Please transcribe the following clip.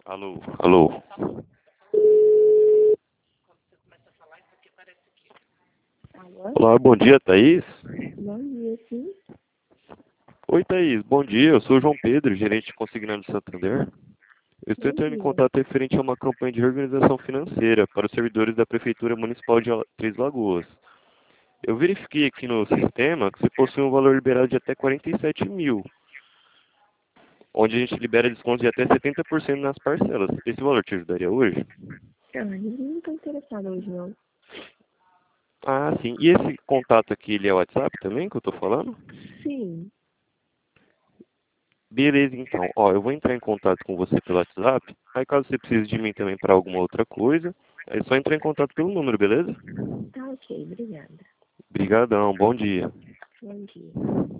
Alô, alô. Alô? Olá, bom dia, Thaís. Bom dia, sim. Oi, Thaís, bom dia. Eu sou o João Pedro, gerente de consignado do Santander. Eu estou Bom entrando em dia. contato referente a uma campanha de reorganização financeira para os servidores da Prefeitura Municipal de Três Lagoas. Eu verifiquei aqui no sistema que você possui um valor liberado de até 47 mil, onde a gente libera descontos de até 70% nas parcelas. Esse valor te ajudaria hoje? Ah, ninguém não tá interessado hoje, não. Ah, sim. E esse contato aqui, ele é o WhatsApp também que eu estou falando? Sim. Beleza, então. Ó, eu vou entrar em contato com você pelo WhatsApp. Aí caso você precise de mim também para alguma outra coisa, é só entrar em contato pelo número, beleza? Tá ok, obrigada. Obrigadão, bom dia. Bom dia.